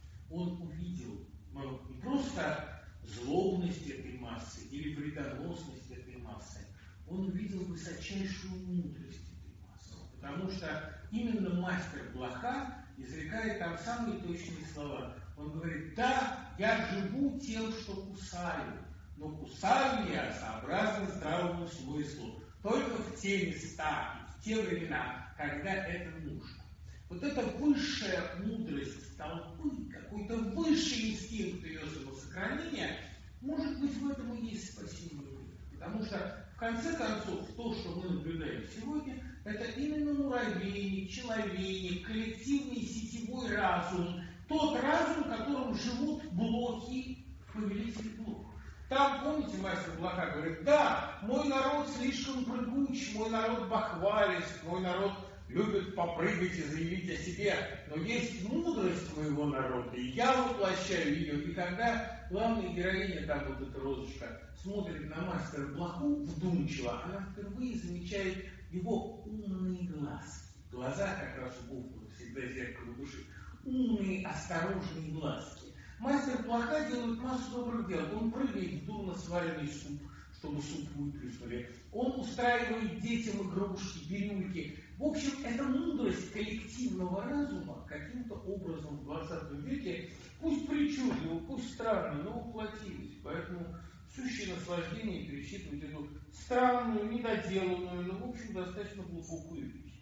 Он увидел ну, не просто злобность этой массы или вредоносность этой массы, он увидел высочайшую мудрость этой массы. Потому что именно мастер Блоха изрекает там самые точные слова. Он говорит: да, я живу тем, что кусаю, но кусаю я сообразно здравому смыслу, только в те места и в те времена, когда это нужно. Вот эта высшая мудрость толпы, какой-то высший инстинкт ее самосохранения, может быть, в этом и есть спасение. Потому что, в конце концов, то, что мы наблюдаем сегодня, это именно муравейник, человейник, коллективный сетевой разум, тот разум, в котором живут блоки повелителей блоков. Там, помните, мастер Блока говорит, да, мой народ слишком прыгуч, мой народ бахвалист, мой народ любит попрыгать и заявить о себе, но есть мудрость моего народа, и я воплощаю ее. И когда главная героиня, там вот эта розочка, смотрит на мастера Блоку вдумчиво, она впервые замечает его умные глазки. Глаза как раз у Бога всегда зеркало души. Умные, осторожные глазки. Мастер Блока делает массу добрых дел. Он прыгает в дурно сваренный суп, чтобы суп выплеснули. Он устраивает детям игрушки, бирюльки. В общем, эта мудрость коллективного разума каким-то образом в двадцатом веке, пусть причудливо, пусть странно, но воплотилась. Поэтому сущее наслаждение пересчитывать эту странную, недоделанную, но, в общем, достаточно глубокую вещь.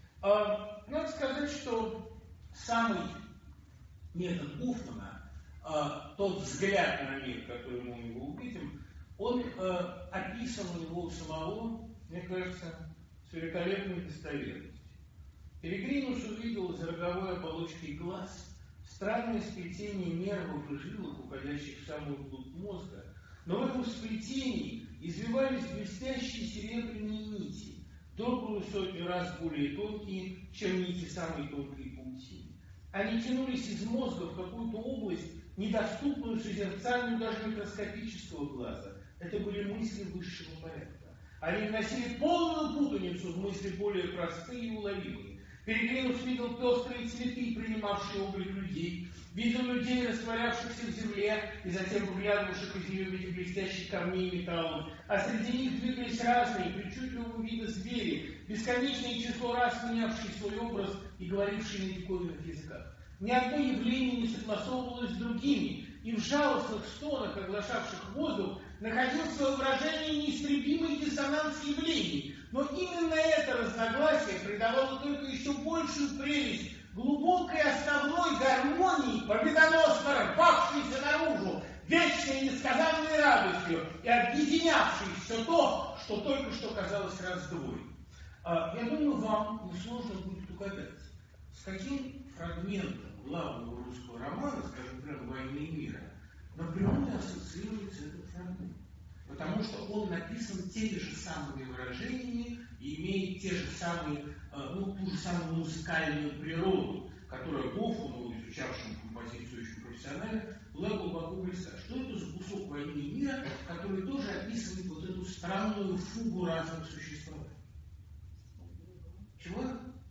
А, надо сказать, что самый метод Гофмана, а, тот взгляд на мир, который мы у него увидим, он а, описан у него самого, мне кажется, с великолепной достоверностью. Перегринус увидел из роговой оболочки глаз странное сплетение нервов и жилок, уходящих в самую глубь мозга, но в этом сплетении извивались блестящие серебряные нити, добрую сотню раз более тонкие, чем нити самой тонкой паутины. Они тянулись из мозга в какую-то область, недоступную созерцанию даже микроскопического глаза. Это были мысли высшего порядка. Они вносили полную путаницу в мысли более простые и уловимые. Перегринус видел пестрые цветы, принимавшие облик людей, видел людей, растворявшихся в земле и затем выглядывавших из нее в виде блестящих камней и металлов. А среди них двигались разные, причудливого вида звери, бесконечное число раз менявшие свой образ и говорившие на диковинных языках. Ни одно явление не согласовывалось с другими, и в жалостных стонах, оглашавших воздух, находил свое выражение неистребимый диссонанс явлений. Но именно это разногласие придавало только еще большую прелесть глубокой основной гармонии, победоносно рвавшейся наружу, вечной и несказанной радостью и объединявшей все то, что только что казалось раздвоенным. Я думаю, вам несложно будет угадать, с каким фрагментом главного русского романа, скажем прямо, «Войны и мира», напрямую ассоциируется этот фрагмент. Потому что он написан теми же самыми выражениями и имеет те же самые, ну, ту же самую музыкальную природу, которая Гофману, изучавшему композицию очень профессионально, была глубоко близка. Что это за кусок «Войны и мира», который тоже описывает вот эту странную фугу разных существований? Чего?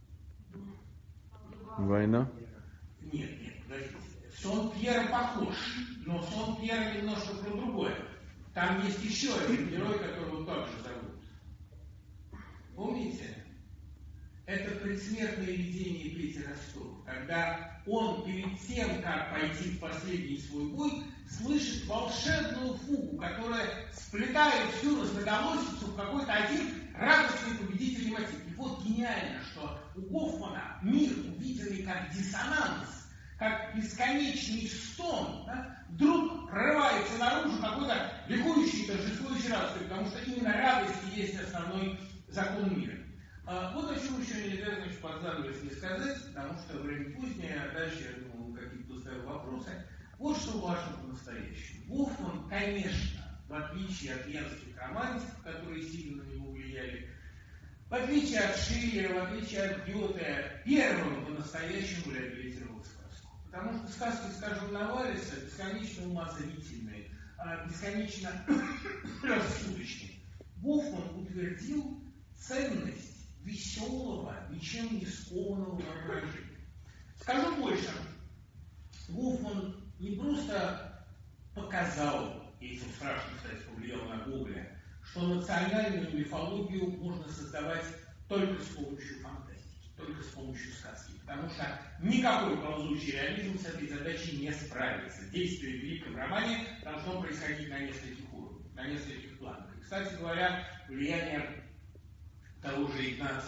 Война? Нет, нет, подождите. Сон Пьера похож, но сон Пьера немножко про другое. Там есть еще один герой, которого также зовут. Помните? Это предсмертное видение Пети Ростова, когда он перед тем, как пойти в последний свой бой, слышит волшебную фугу, которая сплетает всю разноголосицу в какой-то один радостный победительный мотив. И вот гениально, что у Гофмана мир, увиденный как диссонанс, как бесконечный стон, да, вдруг прорывается наружу какой-то ликующий, торжествующий радостью, потому что именно радость и есть основной закон мира. А, вот о чем еще нельзя, значит, под занавес не сказать, потому что время позднее, а дальше, я думаю, какие-то поставил вопросы. Вот что важно по-настоящему. Гофман, конечно, в отличие от венских романтиков, которые сильно на него влияли, в отличие от Шиллера, в отличие от Гёте, первым по-настоящему реабилитировал сказку. Потому что сказки, скажем, Навариса бесконечно умозрительные, бесконечно рассудочные. Гофман утвердил ценность веселого, ничем не скованного воображения. Скажу больше. Гофман не просто показал, и этим страшно, кстати, повлиял на Гоголя, что национальную мифологию можно создавать только с помощью фантастики, только с помощью сказки. Потому что никакой ползучий реализм с этой задачей не справится. Действие в великом романе должно происходить на нескольких уровнях, на нескольких планах. И, кстати говоря, влияние того же Игнаца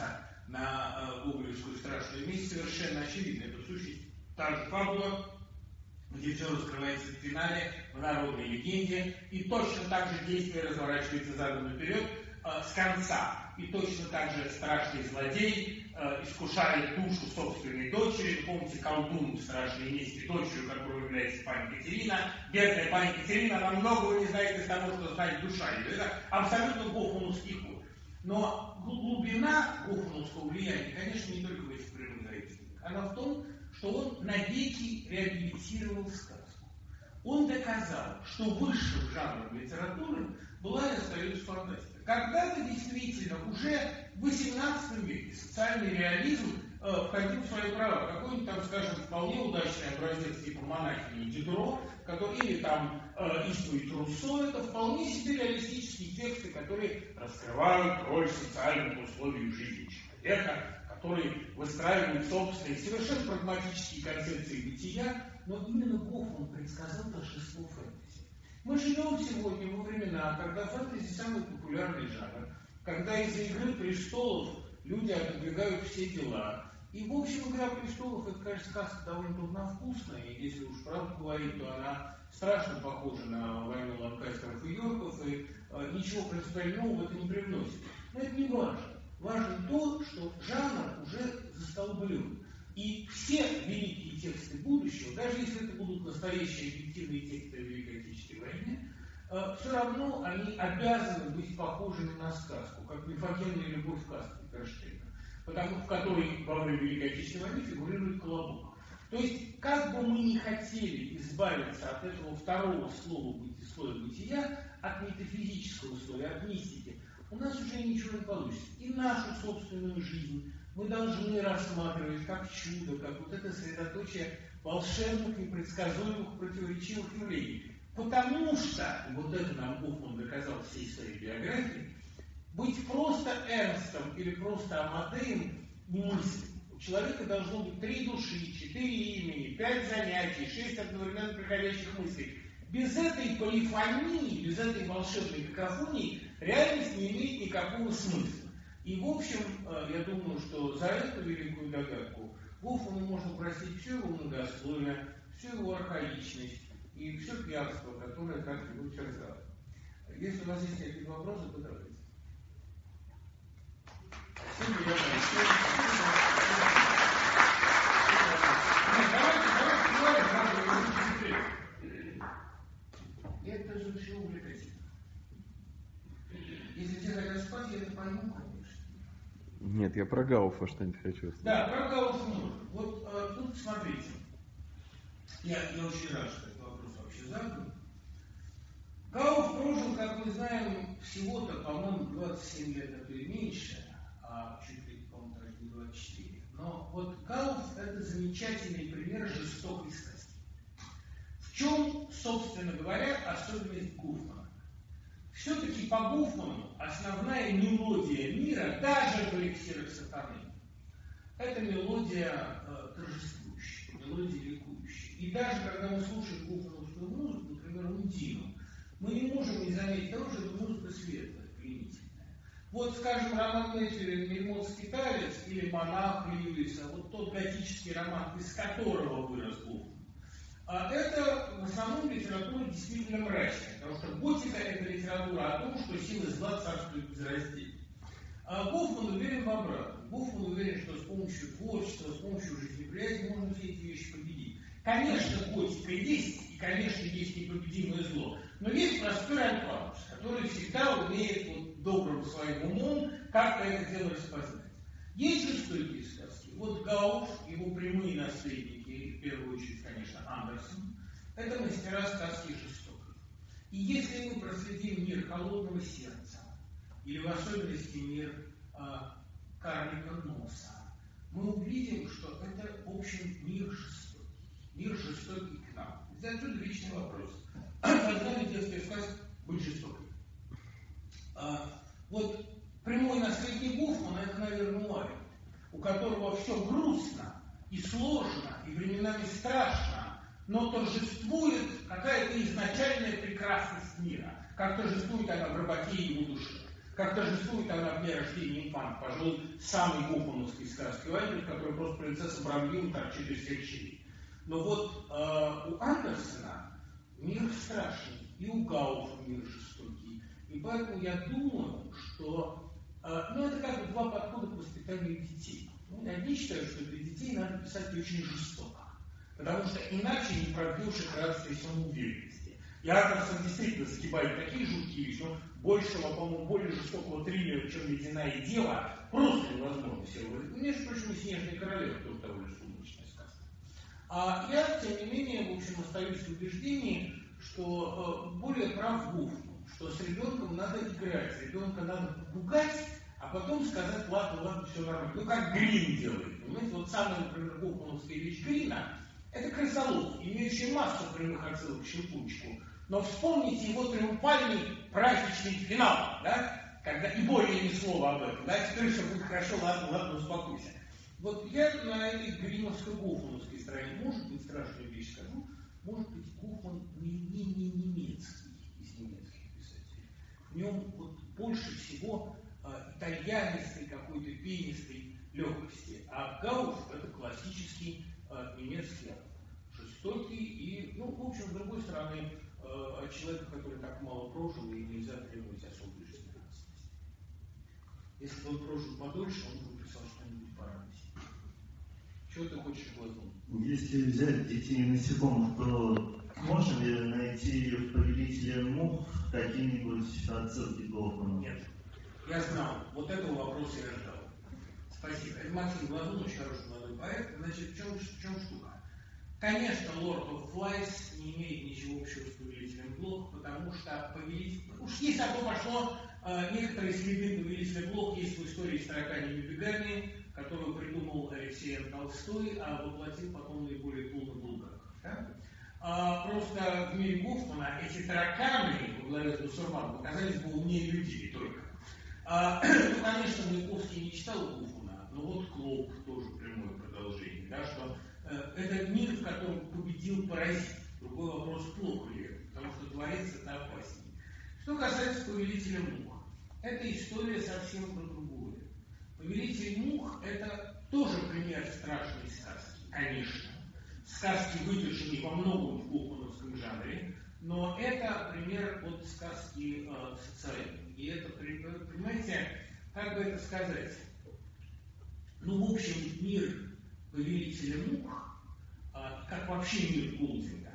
на э, гоголевскую страшную месть, совершенно очевидно. Это в сущности та же фабула, где все раскрывается в финале, в народной легенде, и точно так же действие разворачивается задом наперед э, с конца. И точно так же страшный злодей э, искушает душу собственной дочери. Помните, колдун в страшной мести, дочерью которой является пани Катерина. Бедная пани Катерина, она многого не знает из того, что знает душа ее. Это абсолютно гофмановский ход. Но глубина гофмановского влияния, конечно, не только в этих прямых заимствованиях. Она в том, что он навеки реабилитировал сказку. Он доказал, что высшим жанром литературы была и остается фантастика. Когда-то действительно уже в восемнадцатом веке социальный реализм э, входил в свои права. Какой-нибудь там, скажем, вполне удачный образец типа монахини Дидро, который, или там э, исповедь Руссо, это вполне себе реалистические тексты, которые раскрывают роль социальных условий в жизни человека, которые выстраивают собственные совершенно прагматические концепции бытия, но именно Гофман предсказал торжество фэнтези. Мы живем сегодня во времена, когда фэнтези самый популярный жанр, когда из-за «Игры престолов» люди отодвигают все дела. И, в общем, «Игра престолов» — это, конечно, сказка довольно трудновкусная, и если уж правду говорить, то она страшно похожа на «Войну Ланкастеров и Йорков, и э, ничего принципиального в это не привносит. Но это не важно. Важно то, что жанр уже застолблен. И все великие тексты будущего, даже если это будут настоящие объективные тексты о Великой Отечественной войне, э, все равно они обязаны быть похожими на сказку, как «Мифогенная любовь» в Кастке Керштейна, потому в которой во время Великой Отечественной войны фигурирует колобок. То есть, как бы мы ни хотели избавиться от этого второго слова, слоя бытия, от метафизического слоя, от мистики, у нас уже ничего не получится. И нашу собственную жизнь мы должны рассматривать как чудо, как вот это средоточие волшебных, непредсказуемых, противоречивых явлений. Потому что, и вот это нам Гофман доказал всей своей биографии, быть просто Эрнстом или просто Амадеем немыслимо. У человека должно быть три души, четыре имени, пять занятий, шесть одновременно приходящих мыслей. Без этой полифонии, без этой волшебной какофонии реальность не имеет никакого смысла. И, в общем, я думаю, что за эту великую догадку Гофману можно простить все его многословие, всю его архаичность и все пьянство, которое как-нибудь терзало. Если у вас есть какие-то вопросы, то давайте. Спасибо, я большое. Давайте, давайте, давайте, это же все увлекательно. Если тебе хотят спать, я это пойму, конечно. Нет, я про Гауфа что-нибудь хочу сказать. Да, про Гауфа можно. Вот э, тут смотрите. Я, я очень рад, что этот вопрос вообще задан. Гауф прожил, как мы знаем, всего-то, по-моему, двадцать семь лет, а то и меньше, а чуть ли, по-моему, даже не двадцать четыре. Но вот Гауф — это замечательный пример жестокой страсти. В чем, собственно говоря, особенность Гофмана? Все-таки по Гофману основная мелодия мира, даже в эликсирах сатаны, это мелодия э, торжествующая, мелодия ликующая. И даже когда мы слушаем гофмановскую музыку, например, Ундину, мы не можем не заметить того, что это музыка светлая, пленительная. Вот, скажем, роман Мэтьюри «Мельмот Скиталец» или «Монах» Льюиса, вот тот готический роман, из которого вырос Гофман, а это в основном литература действительно мрачная, потому что готика — это литература о том, что силы зла царствуют безраздельно. А Гофман уверен в обратном. Гофман уверен, что с помощью творчества, с помощью жизнеприятия можно все эти вещи победить. Конечно, готика есть, и, конечно, есть непобедимое зло, но есть простой альпанус, который всегда умеет вот, добрым своим умом как-то это дело распознать. Есть жестокие сказки. Вот Гауф, его прямые наследники, в первую очередь, конечно, Андерсон, это мастера сказки жестокой. И если мы проследим мир «Холодного сердца», или в особенности мир э, «Карлика носа», мы увидим, что это, в общем, мир жестокий. Мир жестокий к нам. Это отсюда вечный вопрос. Должна ли детская сказка быть жестокой? А, вот прямой наследник Гофмана — это, наверное, Уайлд, у которого все грустно и сложно, и временами страшно, но торжествует какая-то изначальная прекрасность мира, как торжествует она в рыбаке и его душе. Как торжествует она в дне рождения инфанта, пожалуй, самой гофмановской сказки Вальтер, в которой просто принцесса Брамбин торчит из всех щелей. Но вот э, у Андерсона мир страшный, и у Гауфа мир жестокий. И поэтому я думаю, что э, ну, это как бы два подхода к воспитанию детей. Ну, одни считают, что для детей надо писать очень жестоко, потому что иначе не пробьешь их радости и самоуверенности. И Андерсон действительно загибает такие жуткие вещи, но большего, по-моему, более жестокого триллера, чем «Ледяная дева», просто невозможно себе выразить. Между прочим, и «Снежная королева» тоже довольно сумрачная сказка. А я, тем не менее, в общем, остаюсь в убеждении, что э, более прав Гофман, что с ребенком надо играть, ребенка надо попугать, а потом сказать: ладно, ладно, все нормально. Ну, как Грин делает. Понимаете, вот самая, например, гофмановская вещь Грина — это крысолов, имеющий массу прямых отсылок к Щелкунчику. Но вспомните его триумфальный праздничный финал, да? Когда и более ни слова об этом, да, теперь все будет хорошо, ладно, ладно, успокойся. Вот я на этой гриновско-гофмановской стороне, может быть, страшную вещь скажу, может быть, Гофман не, не, не немецкий из немецких писателей. В нем вот больше всего э, итальянистой, какой-то пенистой легкости. А Гауф — это классический э, немецкий автор. Жестокий и, ну, в общем, с другой стороны, э, от человека, который так мало прожил, и нельзя требовать особой жизнерадостности. Если бы он прожил подольше, он бы написал что-нибудь по радости. Чего ты хочешь глотнуть? Если взять детей и насекомых, то можно ли найти в «Повелителе мух» какие-нибудь отсылки к Гофману? Нет. Я знал. Вот этого вопроса я ждал. Спасибо. Это Максим Глазун, очень хороший молодой поэт. Значит, в чем, в чем штука? Конечно, Lord of Flies не имеет ничего общего с «Повелителем блох», потому что повелитель... Уж если одно пошло, э, некоторые следы «Повелителя блох» есть в истории с тараканьими бегами, которую придумал Алексей Н. Толстой, а воплотил потом наиболее полный Булгаков. Да? А, просто в мире Гофмана эти тараканы, во главе с Бусурманом, оказались бы умнее людей только. А, ну, конечно, Маяковский не читал Гофмана, но вот Клоп тоже прямое продолжение, да, что э, это мир, в котором победил паразит. Другой вопрос, плохо ли это, потому что творец это опаснее. Что касается «Повелителя мух», эта история совсем про другое. «Повелитель мух» — это тоже пример страшной сказки, конечно. Сказки, выдержанные во многом в гофмановском жанре, но это пример от сказки э, социальной. И это, понимаете, как бы это сказать, ну, в общем, мир «Повелителя мух», э, как вообще мир Голдинга,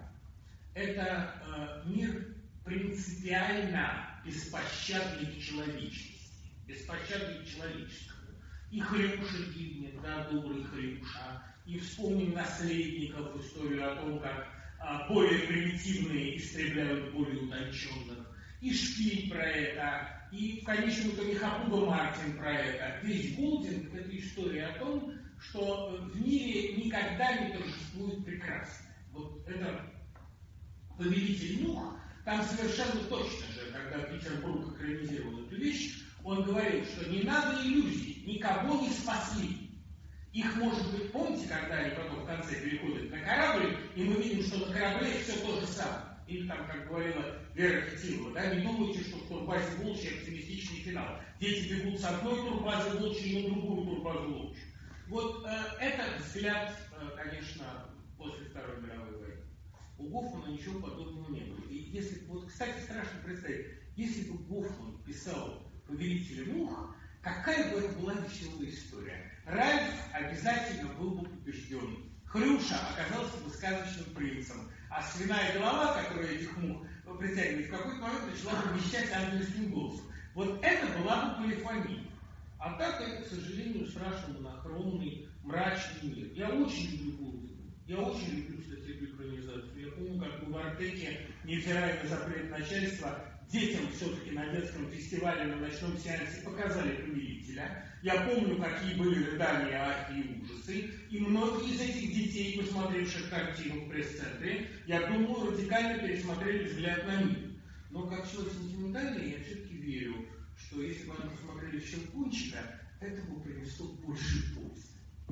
это э, мир принципиально беспощадный к человечности, беспощадный к человеческому. И Хрюша гибнет, да, добрый Хрюша. И вспомним наследников, историю о том, как а, более примитивные истребляют более утонченных. И Шпиль про это, и в конечном итоге Хапуга Мартин про это. Весь Голдинг — это история о том, что в мире никогда не торжествует прекрасное. Вот это «Повелитель мух», там совершенно точно же, когда Питер Брук экранизировал эту вещь, он говорил, что не надо иллюзий, никого не спасли. Их, может быть, помните, когда они потом в конце переходят на корабль, и мы видим, что на корабле все то же самое. Или там, как говорила Вера Хитилова, да, не думайте, что в турбазе Волчьей оптимистичный финал. Дети бегут с одной турбазы Волчьей на другую турбазу Волчью. Вот э, это взгляд, э, конечно, после Второй мировой войны. У Гофмана ничего подобного не было. И если, вот, кстати, страшно представить, если бы Гофман писал «Повелителя мух», какая бы это была веселая история. Ральф обязательно был бы побежден. Хрюша оказался бы сказочным принцем. А свиная голова, которая этих мух притягивает, в какой-то момент начала бы вещать ангельским голосом. Вот это была бы полифония. А так это, к сожалению, страшно монохромный, мрачный мир. Я очень люблю Голдинга. Я очень люблю, кстати, эту экранизацию. Я помню, как в Артеке, невзирая на запрет начальства, детям все-таки на детском фестивале, на ночном сеансе показали «Повелителя». Я помню, какие были рыдания, ахи и ужасы. И многие из этих детей, посмотревших картину в пресс-центре, я думаю, радикально пересмотрели взгляд на мир. Но как человек сентиментальный, я все-таки верю, что если бы они посмотрели «Щелкунчика», это бы принесло больше пользы.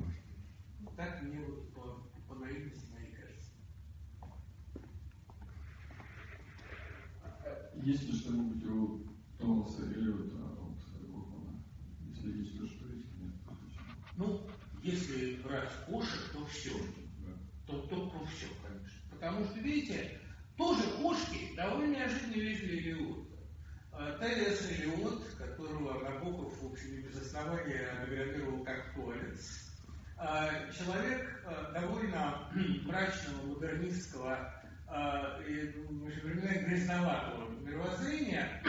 Так мне вот по, по наивности моей кажется. Есть ли что-нибудь у Томаса Эллиота, вот, раз кошек, то все. То, то про все, конечно. Потому что, видите, тоже кошки довольно неожиданно вещи Элиота. Т.С. Элиот, которого Набоков, в общем, не без основания наградировал как Туалец, человек довольно мрачного, модернистского и временами грязноватого мировоззрения,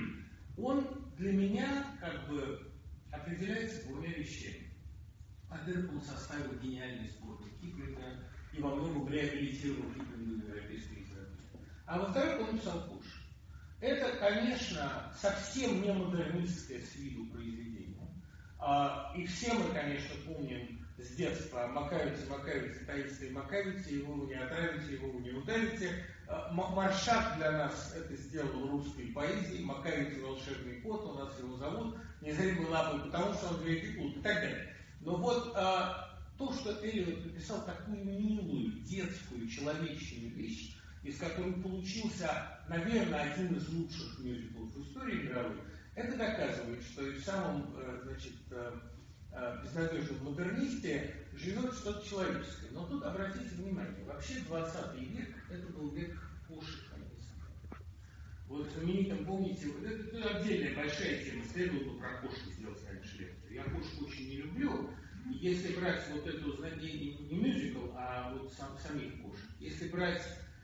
он для меня как бы определяется двумя вещами. Во-первых, он составил гениальный сборник Киплинга и во многом реабилитировал Киплинга в европейской литературе. А во-вторых, он писал кошек. Это, конечно, совсем не модернистское с виду произведение. И все мы, конечно, помним с детства «Макавицы, Макавицы, таинственные Макавицы, его вы не отравите, его вы не удавите». Маршак для нас это сделал русской поэзией, Макавицы волшебный кот, у нас его зовут, незримой лапой, потому что он две плут и так далее. Но вот а, то, что Элиот написал такую милую, детскую, человечную вещь, из которой получился, наверное, один из лучших мюзиклов в истории мировой, это доказывает, что и в самом, значит, безнадежном модернисте живет что-то человеческое. Но тут обратите внимание, вообще двадцатый век это был век кошек, а не собак. Вот знаменитым, помните, это, это отдельная большая тема, следовало бы про кошек сделать, конечно, лекцию. Я кошек очень не люблю. Если брать вот эту, не, не мюзикл, а вот сам, самих кошек, если брать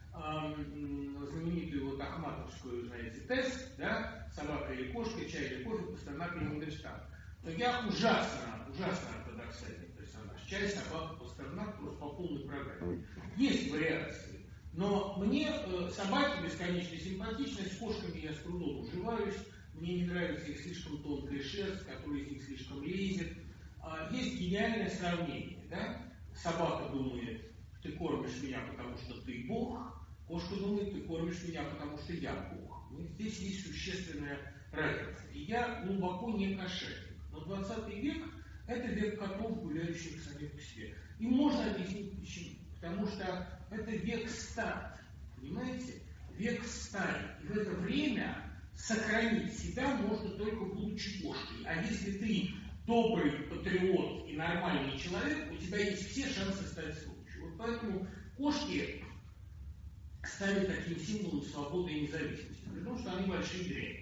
эм, знаменитую вот ахматовскую, знаете, тест, да, собака или кошка, чай или кофе, Пастернак или Мандельштам, то я ужасно, ужасно ортодоксальный персонаж. Чай, собака, Пастернак просто по полной программе. Есть вариации, но мне э, собаки бесконечно симпатичны, с кошками я с трудом уживаюсь, мне не нравится их слишком тонкая шерсть, которая из них слишком лезет. А, есть гениальное сравнение, да? Собака думает, ты кормишь меня, потому что ты Бог, кошка думает, ты кормишь меня, потому что я Бог. Вот здесь есть существенная разница. И я глубоко не кошерный. Но двадцатый век – это век котов, гуляющих самих по себе. И можно объяснить почему. Потому что это век стад. Понимаете? Век стаи. И в это время сохранить себя можно только будучи кошкой. А если ты добрый патриот и нормальный человек, у тебя есть все шансы стать сволочью. Вот поэтому кошки стали таким символом свободы и независимости. Потому что они большие дряни.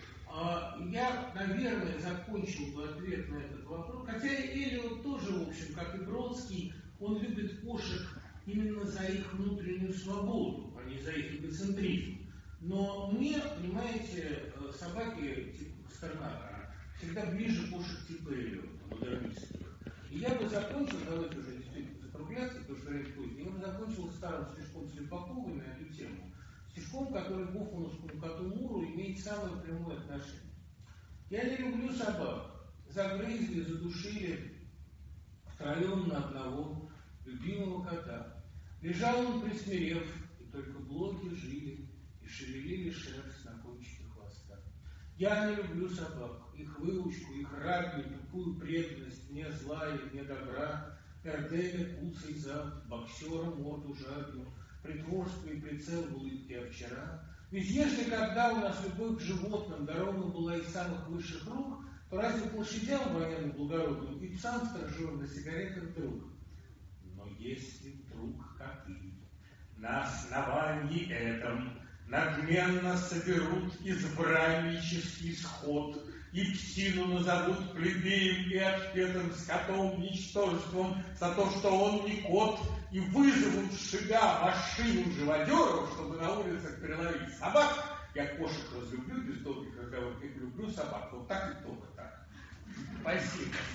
Я, наверное, закончил бы ответ на этот вопрос. Хотя Элиот тоже, в общем, как и Бродский, он любит кошек именно за их внутреннюю свободу, а не за их эгоцентризм. Но мне, понимаете, собаки типа Пастернака всегда ближе кошек типа Элиота, модернистских. И я бы закончил, давайте уже действительно закругляться, потому что время поздно, я бы закончил старым стишком Слепаковой на эту тему. Стишком, который к гофмановскому коту Муру имеет самое прямое отношение. Я не люблю собак. Загрызли, задушили втроем на одного любимого кота. Лежал он присмирев, и только блоки жили и шевелили шерсть на кончике хвоста. Я не люблю собак, их выучку, их ратную, тупую преданность, мне зла и мне добра, Эрделя, куцый зад, боксера морду жадную, притворство и прицел в улыбке а вчера. Ведь если когда у нас любовь к животным дорога была из самых высших рук, то разве к лошадям военным благородным и псам сторожевым на сигаретах друг? Но если вдруг коты на основании этом надменно соберут избраннический сход и псину назовут плебеем и отпетым скотом, ничтожеством за то, что он не кот, и вызовут шига машину живодеров, чтобы на улицах переловить собак, я кошек разлюблю без долгих разговоров, и люблю собак. Вот так и только так. Спасибо.